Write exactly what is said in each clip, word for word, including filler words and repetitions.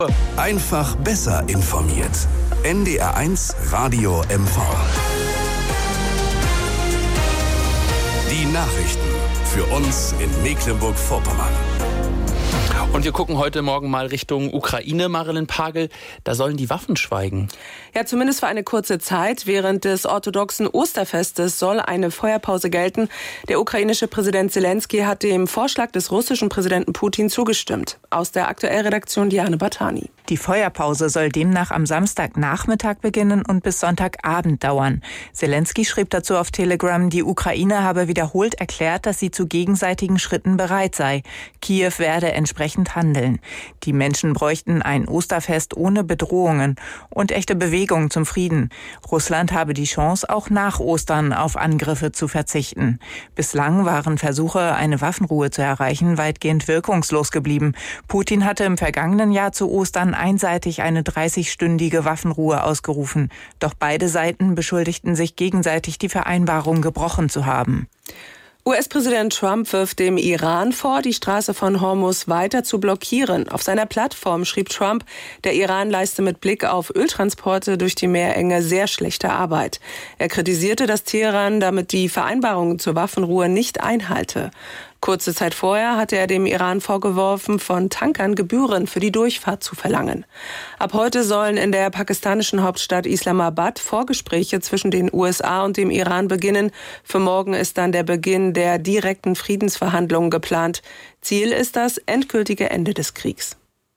Einfach besser informiert. N D R eins Radio M V. Die Nachrichten für uns in Mecklenburg-Vorpommern. Und wir gucken heute Morgen mal Richtung Ukraine, Marilyn Pagel. Da sollen die Waffen schweigen. Ja, zumindest für eine kurze Zeit. Während des orthodoxen Osterfestes soll eine Feuerpause gelten. Der ukrainische Präsident Zelensky hat dem Vorschlag des russischen Präsidenten Putin zugestimmt. Aus der Aktuellredaktion Diane Bartani. Die Feuerpause soll demnach am Samstagnachmittag beginnen und bis Sonntagabend dauern. Zelensky schrieb dazu auf Telegram, die Ukraine habe wiederholt erklärt, dass sie zu gegenseitigen Schritten bereit sei. Kiew werde entsprechend handeln. Die Menschen bräuchten ein Osterfest ohne Bedrohungen und echte Bewegung zum Frieden. Russland habe die Chance, auch nach Ostern auf Angriffe zu verzichten. Bislang waren Versuche, eine Waffenruhe zu erreichen, weitgehend wirkungslos geblieben. Putin hatte im vergangenen Jahr zu Ostern einseitig eine dreißigstündige Waffenruhe ausgerufen. Doch beide Seiten beschuldigten sich gegenseitig, die Vereinbarung gebrochen zu haben. U S-Präsident Trump wirft dem Iran vor, die Straße von Hormuz weiter zu blockieren. Auf seiner Plattform schrieb Trump, der Iran leiste mit Blick auf Öltransporte durch die Meerenge sehr schlechte Arbeit. Er kritisierte, dass Teheran damit die Vereinbarungen zur Waffenruhe nicht einhalte. Kurze Zeit vorher hatte er dem Iran vorgeworfen, von Tankern Gebühren für die Durchfahrt zu verlangen. Ab heute sollen in der pakistanischen Hauptstadt Islamabad Vorgespräche zwischen den U S A und dem Iran beginnen. Für morgen ist dann der Beginn der direkten Friedensverhandlungen geplant. Ziel ist das endgültige Ende des Kriegs.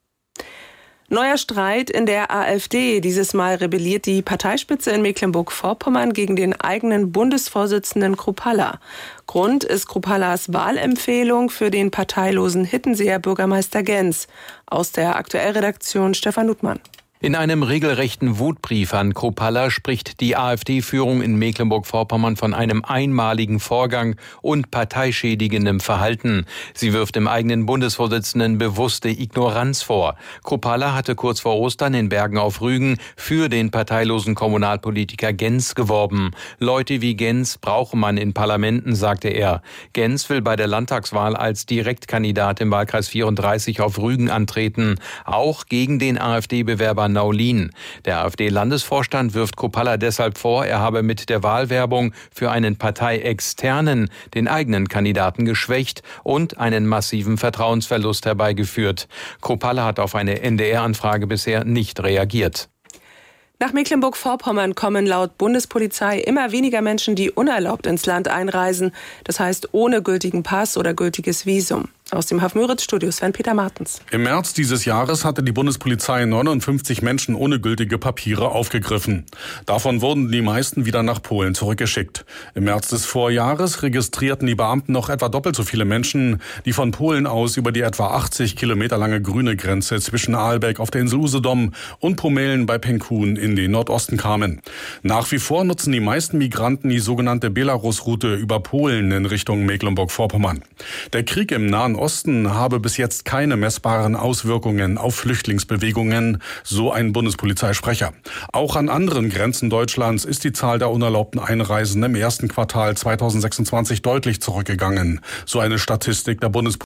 Neuer Streit in der AfD. Dieses Mal rebelliert die Parteispitze in Mecklenburg-Vorpommern gegen den eigenen Bundesvorsitzenden Kruppalla. Grund ist Krupallas Wahlempfehlung für den parteilosen Hittenseer Bürgermeister Genz. Aus der Aktuellredaktion Stefan Luthmann. In einem regelrechten Wutbrief an Kruppalla spricht die AfD-Führung in Mecklenburg-Vorpommern von einem einmaligen Vorgang und parteischädigendem Verhalten. Sie wirft dem eigenen Bundesvorsitzenden bewusste Ignoranz vor. Kruppalla hatte kurz vor Ostern in Bergen auf Rügen für den parteilosen Kommunalpolitiker Genz geworben. Leute wie Genz brauche man in Parlamenten, sagte er. Genz will bei der Landtagswahl als Direktkandidat im Wahlkreis vierunddreißig auf Rügen antreten, auch gegen den AfD-Bewerber Naulin. Der AfD-Landesvorstand wirft Kruppalla deshalb vor, er habe mit der Wahlwerbung für einen Parteiexternen den eigenen Kandidaten geschwächt und einen massiven Vertrauensverlust herbeigeführt. Kruppalla hat auf eine N D R-Anfrage bisher nicht reagiert. Nach Mecklenburg-Vorpommern kommen laut Bundespolizei immer weniger Menschen, die unerlaubt ins Land einreisen. Das heißt ohne gültigen Pass oder gültiges Visum. Aus dem Haff-Müritz-Studio Sven-Peter Martens. Im März dieses Jahres hatte die Bundespolizei neunundfünfzig Menschen ohne gültige Papiere aufgegriffen. Davon wurden die meisten wieder nach Polen zurückgeschickt. Im März des Vorjahres registrierten die Beamten noch etwa doppelt so viele Menschen, die von Polen aus über die etwa achtzig Kilometer lange grüne Grenze zwischen Aalbeck auf der Insel Usedom und Pomelen bei Penkun in den Nordosten kamen. Nach wie vor nutzen die meisten Migranten die sogenannte Belarus-Route über Polen in Richtung Mecklenburg-Vorpommern. Der Krieg im Nahen Osten habe bis jetzt keine messbaren Auswirkungen auf Flüchtlingsbewegungen, so ein Bundespolizeisprecher. Auch an anderen Grenzen Deutschlands ist die Zahl der unerlaubten Einreisen im ersten Quartal zweitausendsechsundzwanzig deutlich zurückgegangen, so eine Statistik der Bundespolizei.